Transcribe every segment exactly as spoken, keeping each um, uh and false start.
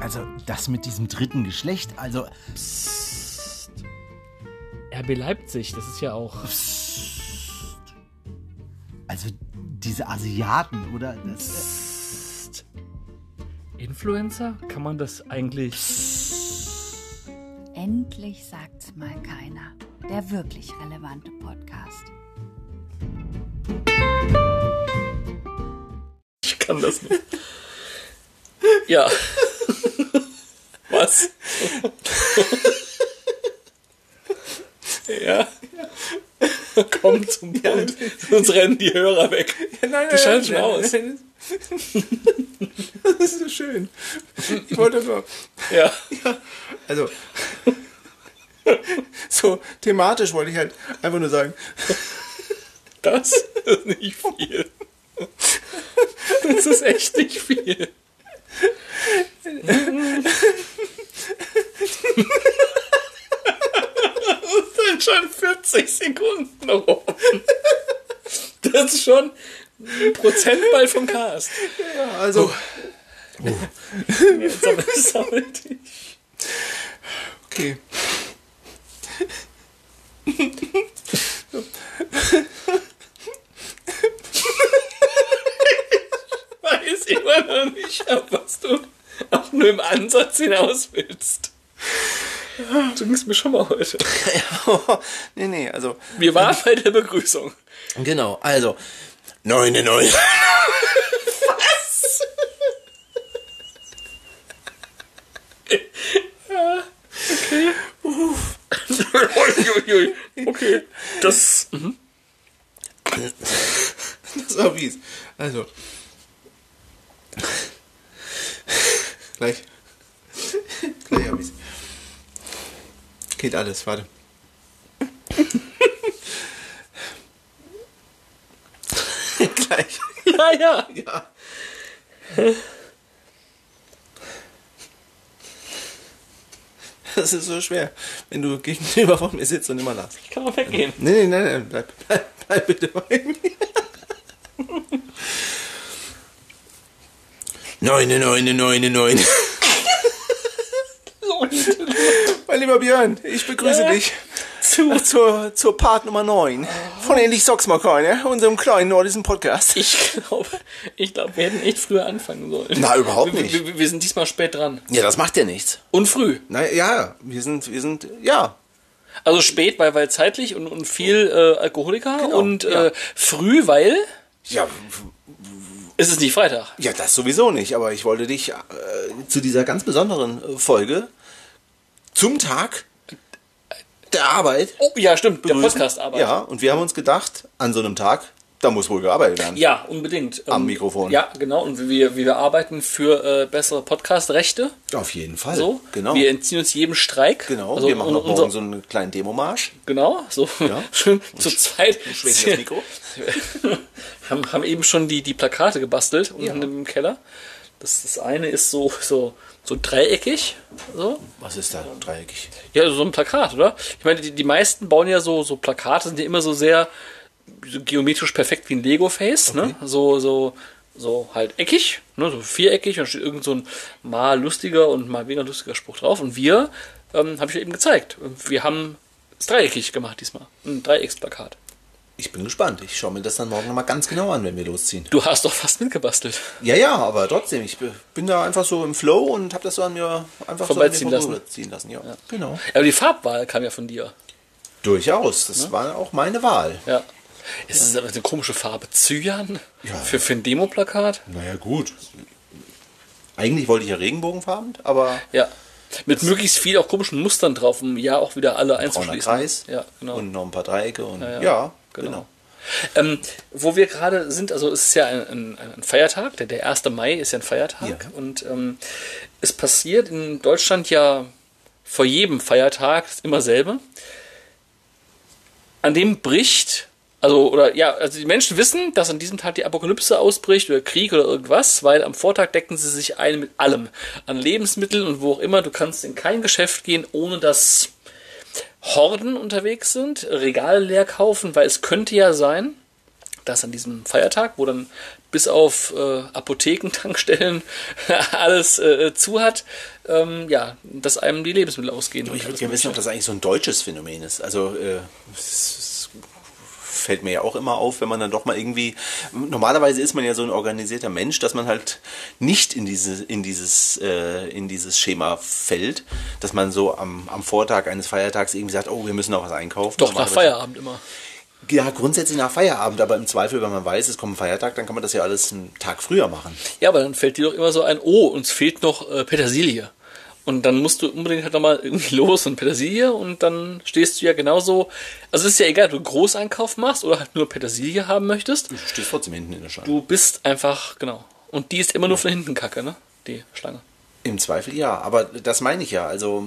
Also das mit diesem dritten Geschlecht, also... Psst. R B Leipzig, das ist ja auch... Psst. Also diese Asiaten, oder? Das, Psst. Influencer? Kann man das eigentlich... Psst. Endlich sagt's mal keiner. Der wirklich relevante Podcast. Ich kann das nicht. Ja. Was? Ja. Komm zum Punkt. Sonst rennen die Hörer weg. Ja, nein, die schalten nein, schon nein, aus. Nein. Das ist so schön. Ich wollte nur... Ja. Ja, also... So thematisch wollte ich halt einfach nur sagen... Das ist nicht viel. Das ist echt nicht viel. Das sind schon vierzig Sekunden rum. Das ist schon ein Prozentball vom Cast. Ja, also... Oh. Jetzt sammel, sammel dich. Okay. Ich weiß immer noch nicht, auf was du auch nur im Ansatz hinaus willst. Du gingst mir schon mal heute. Ja, nee, nee, also... Wir waren bei der Begrüßung. Genau, also... Neun, neun. Was? Ja, okay. Uff. Okay, das... Mhm. Das war fies. Also... Gleich. Gleich hab ich's. Geht alles, warte. Gleich. Ja, ja. Ja. Das ist so schwer, wenn du gegenüber von mir sitzt und immer lachst. Ich kann auch weggehen. Nee, nee, nein, nein, bleib, bleib, bleib bitte bei mir. Neune, neune, neune, neune. Mein lieber Björn, ich begrüße Ja. dich zu, zur, zur Part Nummer neun von Endlich Socks mal keine, unserem kleinen nordischen Podcast. Ich glaube, ich glaube, wir hätten echt früher anfangen sollen. Na, überhaupt wir, nicht. Wir, wir sind diesmal spät dran. Ja, das macht ja nichts. Und früh. Na ja, wir sind, wir sind, ja. Also spät, weil, weil zeitlich und, und viel äh, Alkoholiker. Genau, und ja. äh, früh, weil Ja, es ist nicht Freitag. ja, das sowieso nicht, aber ich wollte dich äh, zu dieser ganz besonderen äh, Folge zum Tag der Arbeit Oh, ja, stimmt, der begrüßen. Podcast-Arbeit. Ja, und wir haben uns gedacht, an so einem Tag, da muss wohl gearbeitet werden. Ja, unbedingt. Am Ähm, Mikrofon. Ja, genau. Und wir, wir arbeiten für äh, bessere Podcast-Rechte. Auf jeden Fall. So. Genau. Wir entziehen uns jedem Streik. Genau, Also, wir machen noch unser, morgen so einen kleinen Demomarsch. Genau, so Ja. schön zu zweit. Schwenken das Mikro. haben, haben eben schon die, die Plakate gebastelt unten Ja. im Keller. Das, das eine ist so, so, so dreieckig. So. Was ist da dreieckig? Ja, so ein Plakat, oder? Ich meine, die, die meisten bauen ja so, so Plakate, sind ja immer so sehr so geometrisch perfekt wie ein Lego-Face, Okay. ne? So, so, so halt eckig, ne? So viereckig, und da steht irgend so ein mal lustiger und mal weniger lustiger Spruch drauf. Und wir, ähm, habe ich ja eben gezeigt, wir haben es dreieckig gemacht diesmal. Ein Dreiecksplakat. Ich bin gespannt. Ich schaue mir das dann morgen nochmal ganz genau an, wenn wir losziehen. Du hast doch fast mitgebastelt. Ja, ja, aber trotzdem, ich bin da einfach so im Flow und habe das so an mir einfach Vorbeiziehen so an lassen. mir ziehen lassen. Ja, genau. Aber die Farbwahl kam ja von dir. Durchaus. Das war auch meine Wahl. Ja. Es ist aber eine komische Farbe. Cyan? Ja. Für, für ein Demoplakat? Naja, gut. Eigentlich wollte ich ja Regenbogenfarben, aber Ja. Mit möglichst viel auch komischen Mustern drauf, um ja auch wieder alle brauner einzuschließen. Kreis Ja, genau. und noch ein paar Dreiecke und ja, ja, genau. genau. Ähm, wo wir gerade sind, also es ist ja ein, ein, ein Feiertag, der, der erste Mai ist ja ein Feiertag. Ja. Und ähm, es passiert in Deutschland ja vor jedem Feiertag immer selbe. An dem bricht, also, oder ja, also die Menschen wissen, dass an diesem Tag die Apokalypse ausbricht oder Krieg oder irgendwas, weil am Vortag decken sie sich ein mit allem. An Lebensmitteln und wo auch immer. Du kannst in kein Geschäft gehen, ohne dass Horden unterwegs sind, Regale leer kaufen, weil es könnte ja sein, das an diesem Feiertag, wo dann bis auf äh, Apotheken, Tankstellen alles äh, zu hat, ähm, ja, dass einem die Lebensmittel ausgehen. Ich würde gerne wissen, ob das eigentlich so ein deutsches Phänomen ist. Also äh, es, es fällt mir ja auch immer auf, wenn man dann doch mal irgendwie, normalerweise ist man ja so ein organisierter Mensch, dass man halt nicht in, diese, in, dieses, äh, in dieses Schema fällt, dass man so am, am Vortag eines Feiertags irgendwie sagt, oh, wir müssen noch was einkaufen. Doch, nach Feierabend immer. Ja, grundsätzlich nach Feierabend, aber im Zweifel, wenn man weiß, es kommt ein Feiertag, dann kann man das ja alles einen Tag früher machen. Ja, aber dann fällt dir doch immer so ein, oh, uns fehlt noch äh, Petersilie. Und dann musst du unbedingt halt nochmal irgendwie los und Petersilie und dann stehst du ja genauso, also es ist ja egal, ob du Großeinkauf machst oder halt nur Petersilie haben möchtest. Du stehst trotzdem hinten in der Schlange. Du bist einfach, genau. Und die ist immer nur von hinten Kacke, ne? Die Schlange. Im Zweifel ja, aber das meine ich ja. Also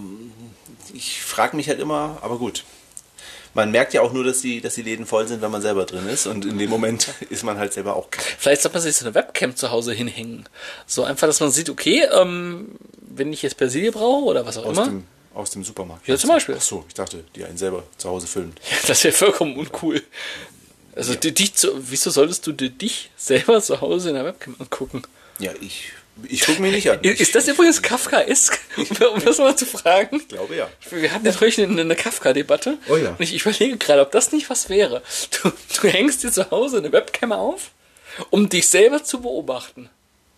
ich frage mich halt immer, aber gut. Man merkt ja auch nur, dass die, dass die Läden voll sind, wenn man selber drin ist. Und in dem Moment ist man halt selber auch kacke. Vielleicht sollte man sich so eine Webcam zu Hause hinhängen. So einfach, dass man sieht, okay, ähm, wenn ich jetzt Petersilie brauche oder was auch Aus immer. dem, aus dem Supermarkt. Ja, zum Beispiel. Achso, ich dachte, die einen selber zu Hause filmt. Das wäre vollkommen uncool. Also Ja. die- dich zu, wieso solltest du dir dich selber zu Hause in der Webcam angucken? Ja, ich, ich gucke mich nicht an. Ist, ist das übrigens Kafkaesk, um, um das mal zu fragen? Ich glaube ja. Wir hatten ja neulich eine, eine Kafka-Debatte. Oh ja. Und ich überlege gerade, ob das nicht was wäre. Du, du hängst dir zu Hause eine Webcam auf, um dich selber zu beobachten.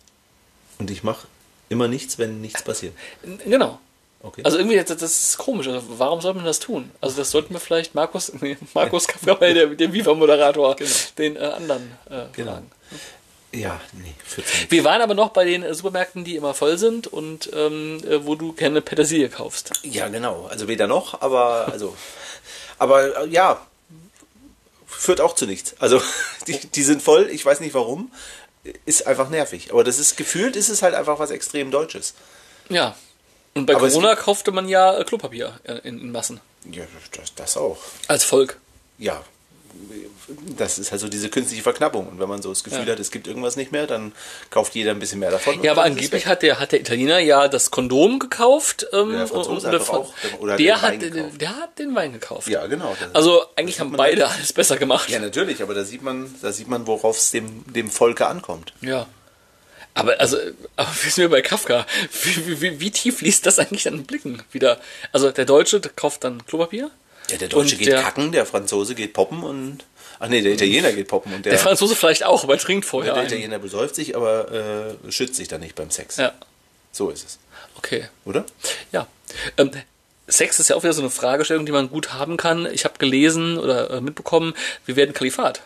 Und ich mache immer nichts, wenn nichts passiert. N- Genau. Okay. Also irgendwie, das, das ist komisch. Also warum soll man das tun? Also das sollten wir vielleicht Markus, nee, Markus Kafka, weil der, der Viva-Moderator, den äh, anderen äh, Genau. fragen. Ja, nee, vierzehn. Wir waren aber noch bei den äh, Supermärkten, die immer voll sind und ähm, äh, wo du gerne Petersilie kaufst. Ja, genau. Also weder noch, aber also, aber äh, ja, führt auch zu nichts. Also die, die sind voll. Ich weiß nicht warum. Ist einfach nervig. Aber das ist gefühlt, ist es halt einfach was extrem Deutsches. Ja. Und bei Aber es Corona kaufte man ja äh, Klopapier äh, in, in Massen. Ja, das, das auch. Als Volk. Ja, das ist halt so diese künstliche Verknappung. Und wenn man so das Gefühl Ja. hat, es gibt irgendwas nicht mehr, dann kauft jeder ein bisschen mehr davon. und Ja, aber dann ist es angeblich weg. hat der, hat der Italiener ja das Kondom gekauft. Ähm, Der Franzose und- hat doch auch- oder der, den hat, Wein gekauft. der hat den Wein gekauft. Ja, genau. Das- Also eigentlich das haben sieht man beide halt. alles besser gemacht. Ja, natürlich, aber da sieht man, da sieht man, worauf es dem, dem Volke ankommt. Ja. Aber also, aber wir sind wir bei Kafka. Wie, wie, wie tief liest das eigentlich an den Blicken wieder? Also der Deutsche der kauft dann Klopapier. Ja, der Deutsche Und geht der- kacken, der Franzose geht poppen und. Ach nee, der Italiener geht poppen und der, Der Franzose vielleicht auch, aber er trinkt vorher der ein. Italiener besäuft sich, aber äh, schützt sich dann nicht beim Sex. Ja, So ist es. okay. Oder? Ja. Ähm, Sex ist ja auch wieder so eine Fragestellung, die man gut haben kann. Ich habe gelesen oder äh, mitbekommen, wir werden Kalifat.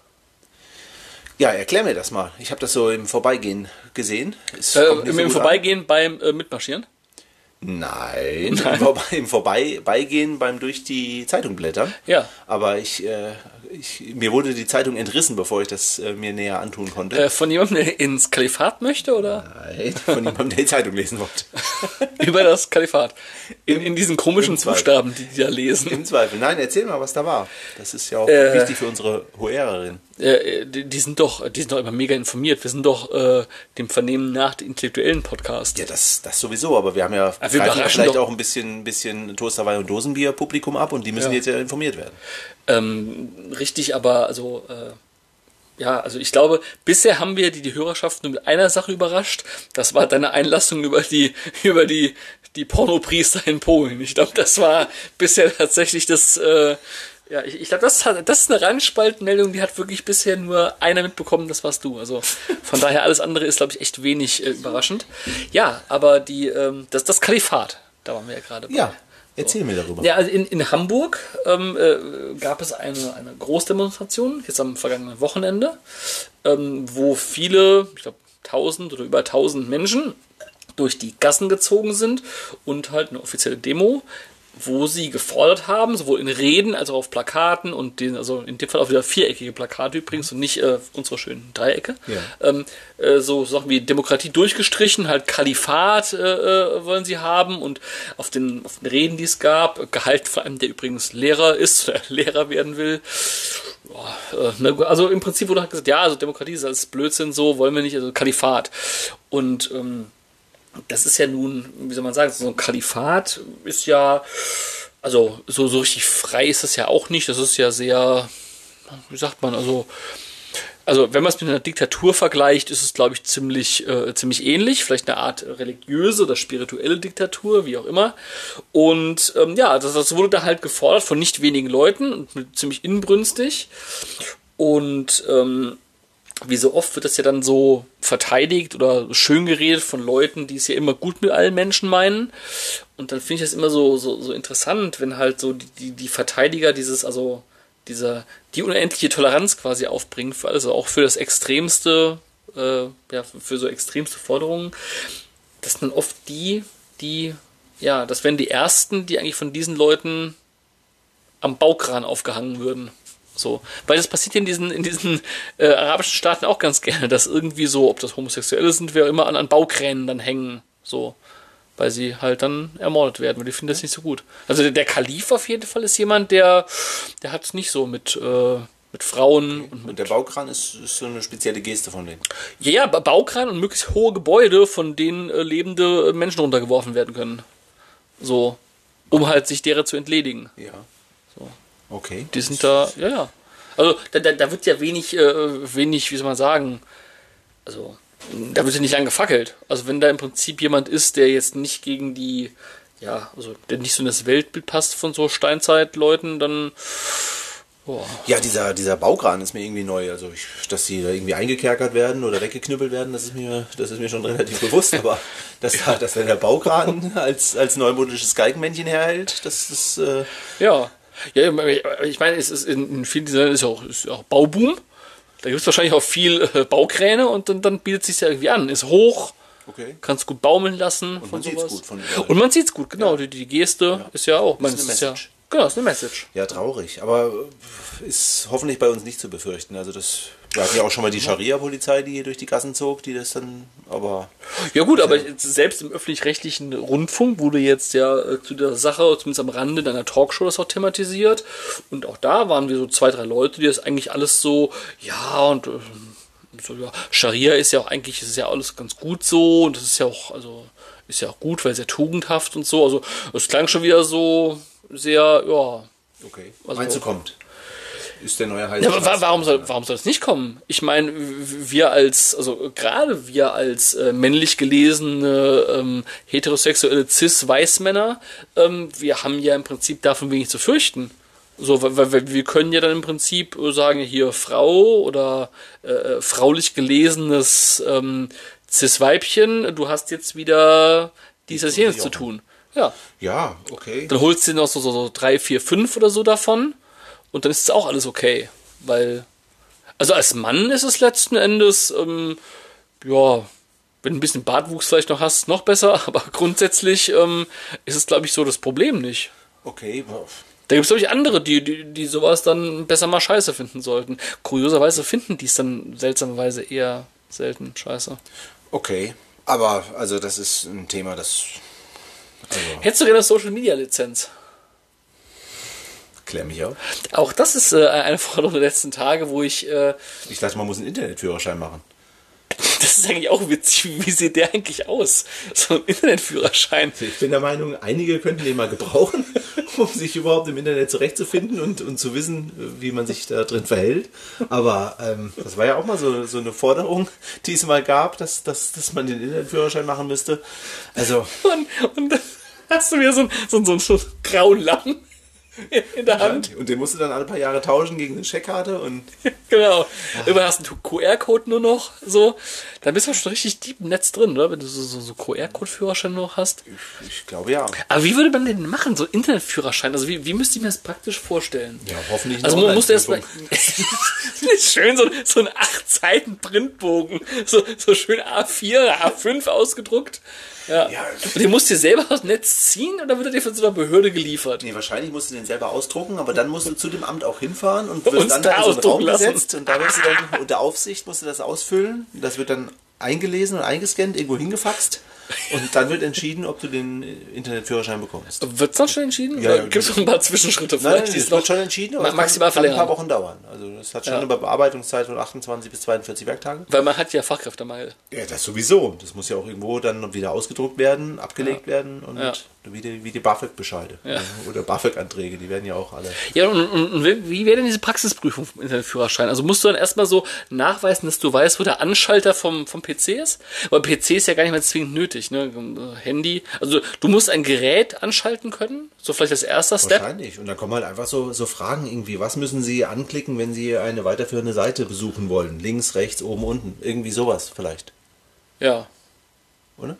Ja, erklär mir das mal. Ich habe das so im Vorbeigehen gesehen. Es Äh, kommt nicht Im so im gut Vorbeigehen beim äh, Mitmarschieren. an. Nein, Im, Vorbe im Vorbeigehen beim durch die Zeitung blättern. Ja. Aber ich, äh, ich, mir wurde die Zeitung entrissen, bevor ich das äh, mir näher antun konnte. Äh, von jemandem, der ins Kalifat möchte oder Nein, von jemandem, der die Zeitung lesen wollte. über das Kalifat? In, in diesen komischen im Zweifel. Buchstaben, die die da lesen. Im Zweifel. Nein, erzähl mal, was da war. Das ist ja auch Äh, wichtig für unsere Hoererin. Äh, die, die sind doch, die sind doch immer mega informiert. Wir sind doch äh, dem Vernehmen nach der intellektuellen Podcast. Ja, das, das sowieso, aber wir haben ja, Aber wir greifen ja überraschen vielleicht doch- auch ein bisschen, bisschen Toasterwein und Dosenbier-Publikum ab und die müssen Ja. jetzt ja informiert werden. Ähm, richtig, aber also äh, ja, also ich glaube, bisher haben wir die, die Hörerschaft nur mit einer Sache überrascht. Das war deine Einlassung über die über die die Pornopriester in Polen. Ich glaube, das war bisher tatsächlich das. Äh, ja, ich, ich glaube, das, hat- das ist eine Randspaltmeldung, die hat wirklich bisher nur einer mitbekommen, das warst du. Also von daher alles andere ist, glaube ich, echt wenig äh, überraschend. Ja, aber die ähm, das das Kalifat, da waren wir ja gerade bei. Ja, erzähl mir darüber. Ja, also in, in Hamburg ähm, äh, gab es eine, eine Großdemonstration, jetzt am vergangenen Wochenende, ähm, wo viele, ich glaube tausend oder über tausend Menschen durch die Gassen gezogen sind und halt eine offizielle Demo, wo sie gefordert haben, sowohl in Reden als auch auf Plakaten und den, also in dem Fall auch wieder viereckige Plakate übrigens und nicht äh, unsere schönen Dreiecke. Ja. Ähm, äh, so Sachen wie Demokratie durchgestrichen, halt Kalifat äh, äh, wollen sie haben und auf den, auf den Reden, die es gab, Gehalt vor allem, der übrigens Lehrer ist oder Lehrer werden will. Boah, äh, ne, also im Prinzip wurde halt gesagt, ja, also Demokratie ist alles Blödsinn, so wollen wir nicht, also Kalifat. Und ähm, das ist ja nun, wie soll man sagen, so ein Kalifat ist ja, also so, so richtig frei ist das ja auch nicht. Das ist ja sehr, wie sagt man, also also wenn man es mit einer Diktatur vergleicht, ist es, glaube ich, ziemlich, äh, ziemlich ähnlich. Vielleicht eine Art religiöse oder spirituelle Diktatur, wie auch immer. Und ähm, ja, das, das wurde da halt gefordert von nicht wenigen Leuten und mit, ziemlich inbrünstig. Und ähm, wie so oft wird das ja dann so verteidigt oder schön geredet von Leuten, die es ja immer gut mit allen Menschen meinen. Und dann finde ich das immer so, so, so interessant, wenn halt so die, die, die Verteidiger dieses, also dieser, die unendliche Toleranz quasi aufbringen, für, also auch für das Extremste, äh, ja, für so extremste Forderungen. Das sind dann oft die, die, ja, das wären die Ersten, die eigentlich von diesen Leuten am Baukran aufgehangen würden. So, weil das passiert in diesen, in diesen äh, arabischen Staaten auch ganz gerne, dass irgendwie so, ob das Homosexuelle sind, wer immer an, an Baukränen dann hängen, so, weil sie halt dann ermordet werden, weil die finden das nicht so gut. Also der, der Kalif auf jeden Fall ist jemand, der, der hat es nicht so mit, äh, mit Frauen Okay. und mit... Und der Baukran ist, ist so eine spezielle Geste von denen. Ja, ja, Ba- Baukran und möglichst hohe Gebäude, von denen äh, lebende Menschen runtergeworfen werden können. So, um halt sich derer zu entledigen. Ja. So. Okay. Die sind da, ja, ja. Also da, da, da wird ja wenig, äh, wenig, wie soll man sagen, also da wird ja nicht lang gefackelt. Also wenn da im Prinzip jemand ist, der jetzt nicht gegen die, ja, also der nicht so in das Weltbild passt von so Steinzeitleuten, dann, boah. Ja, dieser, dieser Baukran ist mir irgendwie neu. Also, ich, dass die da irgendwie eingekerkert werden oder weggeknüppelt werden, das ist mir, das ist mir schon relativ bewusst. Aber dass, da, dass da der Baukran als, als neumodisches Geigenmännchen herhält, das ist... Äh, Ja. Ja, ich meine, es ist in, in vielen dieser Ländern ist ja auch, ist ja auch Bauboom. Da gibt es wahrscheinlich auch viel äh, Baukräne und dann, dann bietet es sich ja irgendwie an. Ist hoch, okay. kannst gut baumeln lassen Und von man sieht's sowas. gut von überall. Und man sieht es gut, genau. Ja. Die, die Geste Ja. ist ja auch. Man, Ist eine ist ja, Message. genau, ist eine Message. Ja, traurig. Aber ist hoffentlich bei uns nicht zu befürchten. Also das, wir hatten ja auch schon mal die Scharia-Polizei, die hier durch die Gassen zog, die das dann, aber... Ja gut, aber jetzt selbst im öffentlich-rechtlichen Rundfunk wurde jetzt ja äh, zu der Sache, zumindest am Rande deiner Talkshow, das auch thematisiert. Und auch da waren wir so zwei, drei Leute, die das eigentlich alles so, ja, und äh, so, ja, Scharia ist ja auch eigentlich, ist ja alles ganz gut so und das ist ja auch, also ist ja auch gut, weil sehr tugendhaft und so. Also es klang schon wieder so sehr, ja. Okay. Also- Meinst du, kommt? Ist der neue heiße Ja, aber wa- Scheiß. warum soll, warum soll das nicht kommen? Ich meine, w- wir als, also gerade wir als äh, männlich gelesene, ähm, heterosexuelle Cis-Weißmänner, ähm, wir haben ja im Prinzip davon wenig zu fürchten. So, weil, weil weil wir können ja dann im Prinzip sagen, hier Frau oder äh, fraulich gelesenes ähm, Cis-Weibchen, du hast jetzt wieder dies, das, jenes zu tun. Ja. Ja, okay. Dann holst du dir noch so, so, so drei, vier, fünf oder so davon und dann ist es auch alles okay. Weil, also als Mann ist es letzten Endes, ähm, ja, wenn du ein bisschen Bartwuchs vielleicht noch hast, noch besser, aber grundsätzlich ähm, ist es, glaube ich, so das Problem nicht. Okay. Da gibt es, glaube ich, andere, die, die, die sowas dann besser mal scheiße finden sollten. Kurioserweise finden die es dann seltsamerweise eher selten scheiße. Okay. Aber, also das ist ein Thema, das... Also, Hättest du gerne eine Social-Media-Lizenz? klär mich auf. Auch das ist äh, eine Forderung der letzten Tage, wo ich... Äh, Ich dachte, man muss einen Internetführerschein machen. das ist eigentlich auch witzig. Wie sieht der eigentlich aus? So ein Internetführerschein. Ich bin der Meinung, einige könnten den mal gebrauchen, um sich überhaupt im Internet zurechtzufinden und, und zu wissen, wie man sich da drin verhält. Aber ähm, das war ja auch mal so, so eine Forderung, die es mal gab, dass, dass, dass man den Internetführerschein machen müsste. Also, Und, und dann hast du wieder so, einen- so, einen- so, einen- so einen grauen Lappen in der Hand. und den musst du dann alle paar Jahre tauschen gegen eine Scheckkarte und Genau. Irgendwann hast du einen Q R-Code nur noch. So. Dann bist du schon richtig deep im Netz drin, oder? Wenn du so, so, so Q R-Code-Führerschein noch hast. ich glaube ja. Aber wie würde man den machen? So Internetführerschein? Also wie, wie müsste ich mir das praktisch vorstellen? Ja, hoffentlich. Also eine man musste erst mal Online-Prüfung. schön so, so ein acht Seiten Printbogen, so, so schön A vier, A fünf ausgedruckt. Ja. Ja. Und den musst du dir selber aus dem Netz ziehen oder wird er dir von so einer Behörde geliefert? Nee, wahrscheinlich musst du den selber ausdrucken, aber dann musst du zu dem Amt auch hinfahren und Und wirst dann da da in so einen ausdrucken Raum lassen. gesetzt und da wirst du dann unter Aufsicht musst du das ausfüllen. Das wird dann eingelesen und eingescannt, irgendwo hingefaxt und dann wird entschieden, ob du den Internetführerschein bekommst. Wird es dann schon entschieden? Ja, Oder ja, gibt es noch ein paar Zwischenschritte? Nein, Vielleicht, nein, die das es wird noch schon entschieden, aber ma- es maximal kann, kann ein paar verlängern. Wochen dauern. Also das hat schon Ja. eine Bearbeitungszeit von achtundzwanzig bis zweiundvierzig Werktage. Weil man hat ja Fachkräftemangel. Ja, das sowieso. Das muss ja auch irgendwo dann wieder ausgedruckt werden, abgelegt werden und Ja. Wie die, wie die BAföG-Bescheide. Ja. Oder BAföG-Anträge, die werden ja auch alle. Ja, und, und, und wie wäre denn diese Praxisprüfung vom Internetführerschein? Also musst du dann erstmal so nachweisen, dass du weißt, wo der Anschalter vom, vom P C ist? Weil P C ist ja gar nicht mehr zwingend nötig, ne? Handy. Also du musst ein Gerät anschalten können, so vielleicht als erster Step. Wahrscheinlich. Und dann kommen halt einfach so, so Fragen irgendwie. Was müssen Sie anklicken, wenn Sie eine weiterführende Seite besuchen wollen? Links, rechts, oben, unten. Irgendwie sowas vielleicht. Ja. Oder?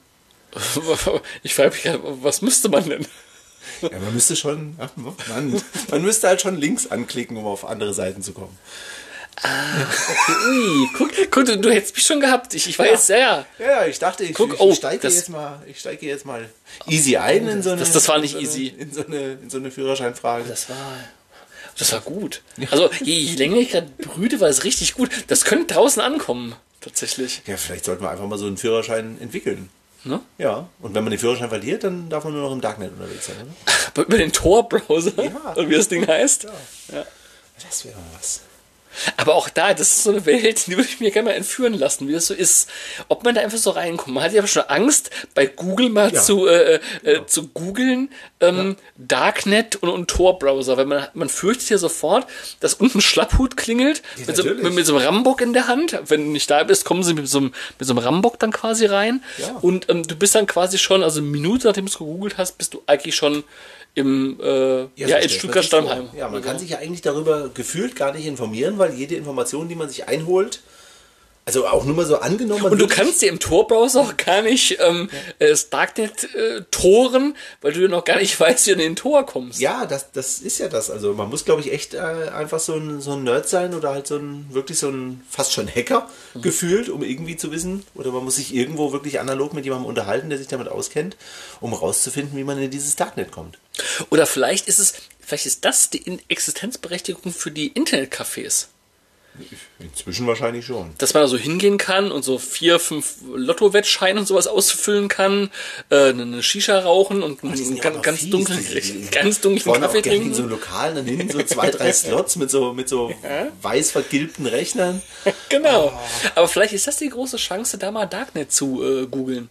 Ich frage mich gerade, was müsste man denn? Ja, man müsste schon, ach, man, man müsste halt schon links anklicken, um auf andere Seiten zu kommen. Ah, ui, guck, guck du, du hättest mich schon gehabt. Ich, ich war ja. jetzt sehr. Ja, ich dachte, ich, guck, ich, oh, ich steige das, jetzt mal, ich steige jetzt mal easy ein in so eine. Das, das war nicht in so eine, easy. In so eine, in so eine Führerscheinfrage. Das war. Das war gut. Also je, je länger ich gerade brüte, war es richtig gut. Das könnte draußen ankommen, tatsächlich. Ja, vielleicht sollten wir einfach mal so einen Führerschein entwickeln. Ne? Ja, und wenn man den Führerschein verliert, dann darf man nur noch im Darknet unterwegs sein, oder? Über den Tor-Browser, ja. oder wie das Ding heißt. Ja. Ja. Das wäre mal was. Aber auch da, das ist so eine Welt, die würde ich mir gerne mal entführen lassen, wie das so ist. Ob man da einfach so reinkommt. Man hat ja schon Angst, bei Google mal ja. zu, äh, äh, ja. zu googeln, ähm, ja. Darknet und, und Tor-Browser, weil man, man fürchtet ja sofort, dass unten Schlapphut klingelt, ja, mit, so, mit, mit so einem Rambock in der Hand. Wenn du nicht da bist, kommen sie mit so einem, mit so einem Rambock dann quasi rein. Ja. Und ähm, du bist dann quasi schon, also eine Minute nachdem du es gegoogelt hast, bist du eigentlich schon im äh, ja, ja, so in Stuttgart-Stammheim. Ja, man kann sich ja eigentlich darüber gefühlt gar nicht informieren, weil jede Information, die man sich einholt, also auch nur mal so angenommen. Und du kannst dir im Tor-Browser auch gar nicht ähm, ja. das Darknet äh, toren, weil du ja noch gar nicht weißt, wie du in den Tor kommst. Ja, das, das ist ja das. Also man muss, glaube ich, echt äh, einfach so ein, so ein Nerd sein oder halt so ein, wirklich so ein fast schon Hacker mhm. gefühlt, um irgendwie zu wissen, oder man muss sich irgendwo wirklich analog mit jemandem unterhalten, der sich damit auskennt, um rauszufinden, wie man in dieses Darknet kommt. Oder vielleicht ist es, vielleicht ist das die Existenzberechtigung für die Internetcafés. Inzwischen wahrscheinlich schon. Dass man da so hingehen kann und so vier, fünf Lotto-Wettscheine und sowas ausfüllen kann, äh, eine Shisha rauchen und einen ganz, ganz dunklen, ganz dunklen Kaffee trinken. In so einem Lokal, dann hinten so zwei, drei Slots mit so, mit so ja. weiß vergilbten Rechnern. Genau. Oh. Aber vielleicht ist das die große Chance, da mal Darknet zu äh, googeln.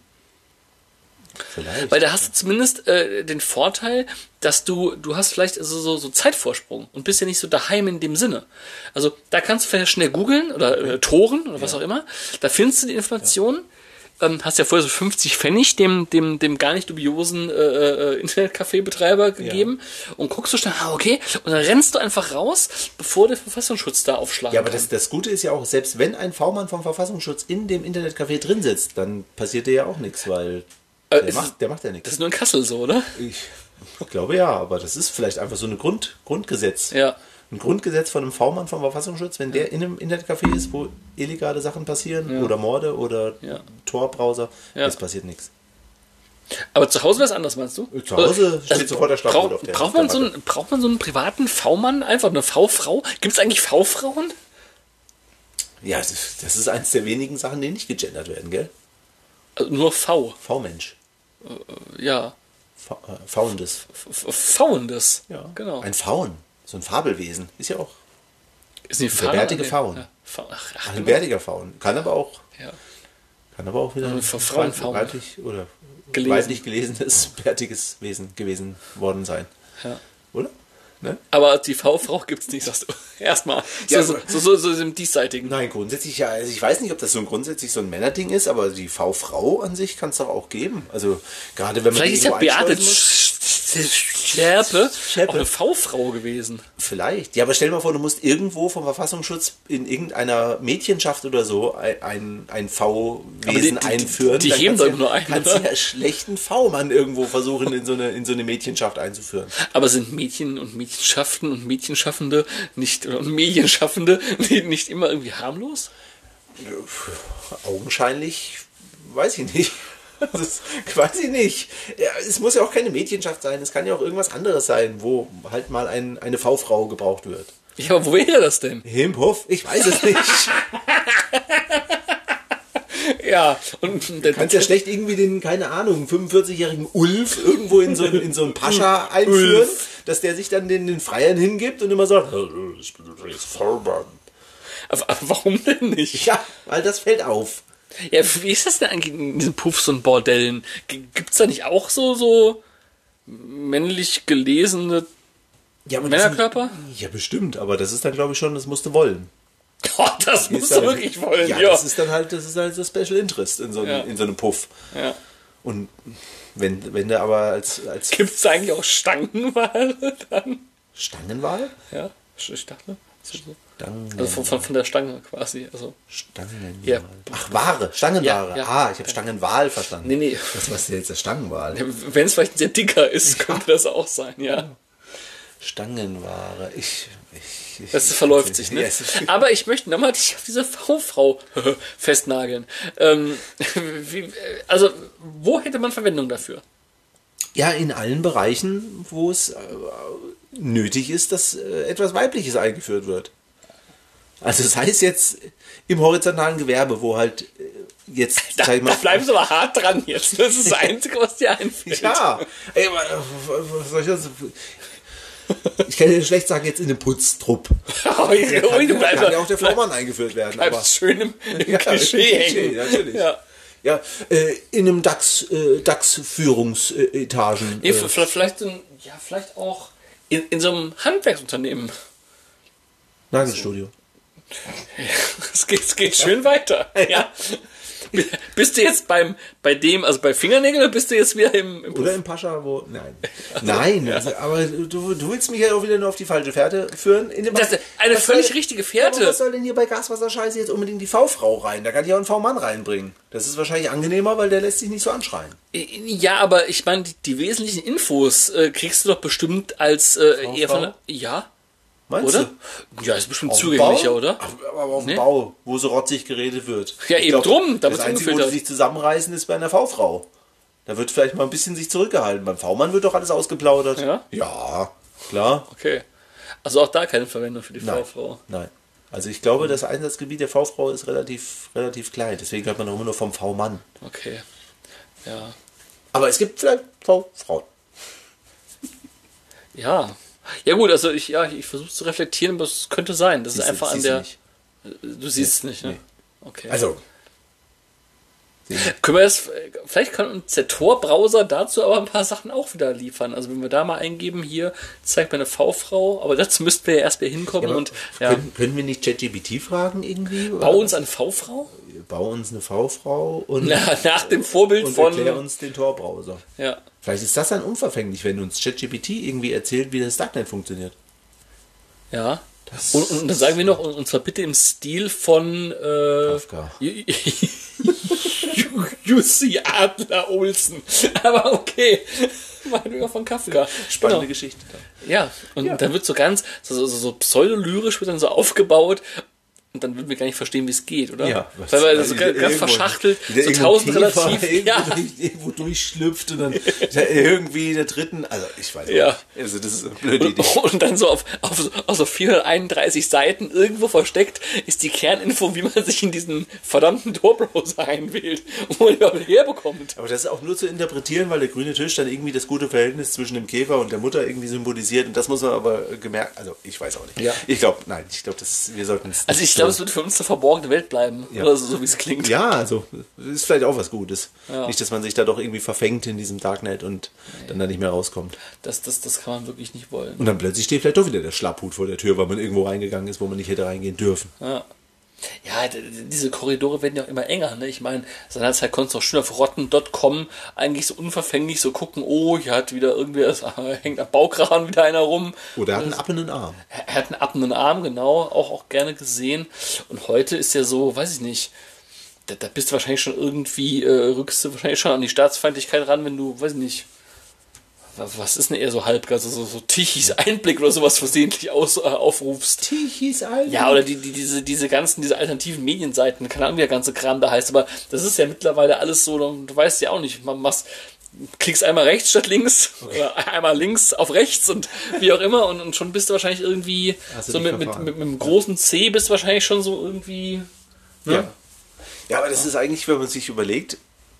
Vielleicht. Weil da hast du zumindest äh, den Vorteil, dass du, du hast vielleicht also so, so Zeitvorsprung und bist ja nicht so daheim in dem Sinne. Also da kannst du vielleicht schnell googeln oder äh, toren oder ja. was auch immer. Da findest du die Informationen. Ja. Ähm, hast ja vorher so fünfzig Pfennig dem, dem, dem gar nicht dubiosen äh, äh, Internetcafé-Betreiber gegeben ja. und guckst du schnell, ah, okay, und dann rennst du einfach raus, bevor der Verfassungsschutz da aufschlagen Ja, aber kann. das, das Gute ist ja auch, selbst wenn ein V-Mann vom Verfassungsschutz in dem Internetcafé drin sitzt, dann passiert dir ja auch nichts, weil Der, äh, macht, der macht ja nichts. Das ist nur in Kassel so, oder? Ich glaube ja, aber das ist vielleicht einfach so ein Grund, Grundgesetz. Ja. Ein Grundgesetz von einem V-Mann vom Verfassungsschutz, wenn der in einem Internetcafé ist, wo illegale Sachen passieren ja. oder Morde oder ja. Tor-Browser, ja. es passiert nichts. Aber zu Hause wäre es anders, meinst du? Zu Hause steht also, sofort der Schlafhut brauch, auf der braucht man, so einen, braucht man so einen privaten V-Mann, einfach eine V-Frau? Gibt es eigentlich V-Frauen? Ja, das, das ist eins der wenigen Sachen, die nicht gegendert werden, gell? Also nur V. V-Mensch. Äh, ja. Fauendes. Fauendes. Ja, genau. Ein Faun. So ein Fabelwesen. Ist ja auch. Ist nicht der bärtige Faun. Ja. Ach, ach, ein genau. bärtiger Faun. Kann aber auch. Ja. Kann aber auch wieder ein Frauenfaun. Weiblich oder Gelesen. weiblich gelesenes, bärtiges Wesen gewesen worden sein. Ja. Oder? Ne? Aber die V-Frau gibt es nicht, sagst du. Erstmal. So, Ja, so, so, so, so im Diesseitigen. Nein, grundsätzlich ja. Also ich weiß nicht, ob das so ein grundsätzlich so ein Männerding ist, aber die V-Frau an sich kann es doch auch geben. Also gerade wenn man Vielleicht ist ja Beate Schärpe Schärpe. auch eine V-Frau gewesen. Vielleicht. Ja, aber stell dir mal vor, du musst irgendwo vom Verfassungsschutz in irgendeiner Mädchenschaft oder so ein, ein, ein V-Wesen einführen. Die, die heben doch immer nur einen, kannst du ja schlechten V-Mann irgendwo versuchen, in so, eine, in so eine Mädchenschaft einzuführen. Aber sind Mädchen und Mädchenschaften und Mädchenschaffende nicht, oder Medienschaffende nicht immer irgendwie harmlos? Augenscheinlich, weiß ich nicht. Das weiß ich nicht. Ja, es muss ja auch keine Mädchenschaft sein, es kann ja auch irgendwas anderes sein, wo halt mal ein, eine V-Frau gebraucht wird. Ja, aber wo wäre das denn? Im Puff? Ich weiß es nicht. Ja, und du kannst ja schlecht irgendwie den, keine Ahnung, fünfundvierzigjährigen Ulf irgendwo in so, in so einen Pascha einführen, Ulf. Dass der sich dann den, den Freiern hingibt und immer sagt, ich bin übrigens V-Mann. Aber, aber warum denn nicht? Ja, weil das fällt auf. Ja, wie ist das denn eigentlich in diesen Puffs und Bordellen? Gibt's da nicht auch so, so, männlich gelesene Ja, aber Männerkörper? Das ist, ja, bestimmt, aber das ist dann, glaube ich, schon, das musst du wollen. Oh, das musst du wirklich wollen, ja. ja. Das ist dann halt, das ist halt so Special Interest in so, einem, Ja. in so einem Puff. Ja. Und wenn, wenn der aber als, als Gibt es eigentlich auch Stangenwale dann? Stangenwal? Ja, ich dachte. So. Stangen, Also von, von, von der Stange quasi. Also. Stangenwal. Ja. Ach, Ware, Stangenware. Ja, ja. Ah, ich habe Stangenwal verstanden. Nee, nee. Das war jetzt der Stangenwal. Wenn es vielleicht sehr dicker ist, könnte das auch sein, ja. Stangenware. Ich, ich, ich Das verläuft sich, ne? Yes. Aber ich möchte nochmal dich auf diese V-Frau festnageln. Ähm, wie, also, wo hätte man Verwendung dafür? Ja, in allen Bereichen, wo es äh, nötig ist, dass äh, etwas Weibliches eingeführt wird. Also das heißt jetzt im horizontalen Gewerbe, wo halt äh, jetzt, Da, sag ich mal, da bleiben sie aber hart dran jetzt. Das ist das Einzige, was dir einfällt. ja, ey, aber, äh, was soll ich das? Ich kann dir schlecht sagen, jetzt in einem Putztrupp. Oh, Der kann, ui, du da kann bleibst, ja auch der V-Mann eingeführt werden. Aber, bleibst schön im, im Ja, Klischee im hängen. Klischee, natürlich. Ja. ja, äh, in einem DAX, äh, DAX-Führungsetagen. Nee, äh, vielleicht, vielleicht, in, ja, vielleicht auch in, in so einem Handwerksunternehmen. Nagelstudio. Es geht, es geht schön weiter. Ja. Bist du jetzt beim, bei dem, also bei Fingernägeln, oder bist du jetzt wieder im, im Oder im Pascha, wo. Nein. Nein, also, aber du, du willst mich ja auch wieder nur auf die falsche Fährte führen. In dem Das ist eine was völlig soll, richtige aber Fährte. was soll denn hier bei Gaswasserscheiße jetzt unbedingt die V-Frau rein? Da kann ich auch einen V-Mann reinbringen. Das ist wahrscheinlich angenehmer, weil der lässt sich nicht so anschreien. Ja, aber ich meine, die, die wesentlichen Infos äh, kriegst du doch bestimmt als äh, Frau, eher von Frau? der, ja, Meinst oder? du? Ja, ist bestimmt Auf dem zugänglicher, Bau? oder? Ach, aber auf dem Nee? Bau, wo so rotzig geredet wird. Ja, Ich eben drum, da Das wird's Einzige, wo ungefiltert. die sich zusammenreißen, ist bei einer V-Frau. Da wird vielleicht mal ein bisschen sich zurückgehalten. Beim V-Mann wird doch alles ausgeplaudert. Ja? Ja, klar. Okay. Also auch da keine Verwendung für die Nein. V-Frau. Nein. Also ich glaube, das Einsatzgebiet der V-Frau ist relativ, relativ klein. Deswegen hört man auch immer nur vom V-Mann. Okay. Ja. Aber es gibt vielleicht V-Frauen. Ja. Ja gut, also ich, ja, ich versuche zu reflektieren, aber es könnte sein. Das ist Siehst du- einfach an siehst du der. nicht. Du siehst es nicht, ne? Nee. Okay. Also, Können wir das, vielleicht kann uns der Tor-Browser dazu aber ein paar Sachen auch wieder liefern. Also wenn wir da mal eingeben, hier zeigt mir eine V-Frau, aber dazu müssten wir ja erst mal hinkommen und ja, können, können wir nicht ChatGPT fragen irgendwie? bau uns eine V-Frau? Bau uns eine V-Frau und, Na, nach dem Vorbild und von. erklär uns den Tor-Browser. Ja. Vielleicht ist das dann unverfänglich, wenn uns ChatGPT irgendwie erzählt, wie das Darknet funktioniert. Ja. Und, und dann sagen wir noch, und, und zwar bitte im Stil von äh, Kafka. Jussi Adler Olsen. Aber okay. Meinen wir von Kafka. Spannende Genau. Geschichte. Ja, und dann wird so ganz, so, so, so pseudolyrisch wird dann so aufgebaut. Und dann würden wir gar nicht verstehen, wie es geht, oder? Ja, weil wir so wieder ganz irgendwo- verschachtelt, wieder so irgendwo tausend Käfer relativ. Irgendwo, Ja. durch, irgendwo durchschlüpft und dann irgendwie in der dritten, also ich weiß Ja. auch nicht. Also das ist eine blöde Idee. Und, und dann so auf, auf, so- auf so vierhunderteinunddreißig Seiten irgendwo versteckt ist die Kerninfo, wie man sich in diesen verdammten Tor-Browser einwählt und wo man überhaupt herbekommt. Aber das ist auch nur zu interpretieren, weil der grüne Tisch dann irgendwie das gute Verhältnis zwischen dem Käfer und der Mutter irgendwie symbolisiert und das muss man aber gemerkt, also ich weiß auch nicht. Ja. Ich glaube, nein, ich glaube, wir sollten es Also ich nicht glaube, so- es wird für uns eine verborgene Welt bleiben. Ja. Oder so, so wie es klingt. Ja, also ist vielleicht auch was Gutes. Ja. Nicht, dass man sich da doch irgendwie verfängt in diesem Darknet und dann da nicht mehr rauskommt. Das, das, das kann man wirklich nicht wollen. Und dann plötzlich steht vielleicht doch wieder der Schlapphut vor der Tür, weil man irgendwo reingegangen ist, wo man nicht hätte reingehen dürfen. Ja. Ja, d- d- diese Korridore werden ja auch immer enger, ne? Ich meine, seinerzeit konntest du auch schön auf rotten Punkt com eigentlich so unverfänglich so gucken, oh, hier hat wieder irgendwie, es hängt am Baukran wieder einer rum. Oder hat einen Ab in den Arm. Er er hat einen Ab und einen Arm, genau, auch, auch gerne gesehen. Und heute ist ja so, weiß ich nicht, da, da bist du wahrscheinlich schon irgendwie, äh, rückst du wahrscheinlich schon an die Staatsfeindlichkeit ran, wenn du, weiß ich nicht, wa- was ist denn eher so Halbgas, also so Tichys Einblick oder sowas versehentlich aus, äh, aufrufst. Tichys Alter. Ja, oder die, die, diese, diese ganzen, diese alternativen Medienseiten, keine Ahnung, wie der ganze Kram da heißt, aber das ist ja mittlerweile alles so, du weißt ja auch nicht, man machst, klickst einmal rechts statt links, oder einmal links auf rechts und wie auch immer und, und schon bist du wahrscheinlich irgendwie, Hast du so dich mit, mit, verfahren. mit, mit einem großen C bist du wahrscheinlich schon so irgendwie, ne? Ja. Ja, aber das ist eigentlich, wenn man sich überlegt,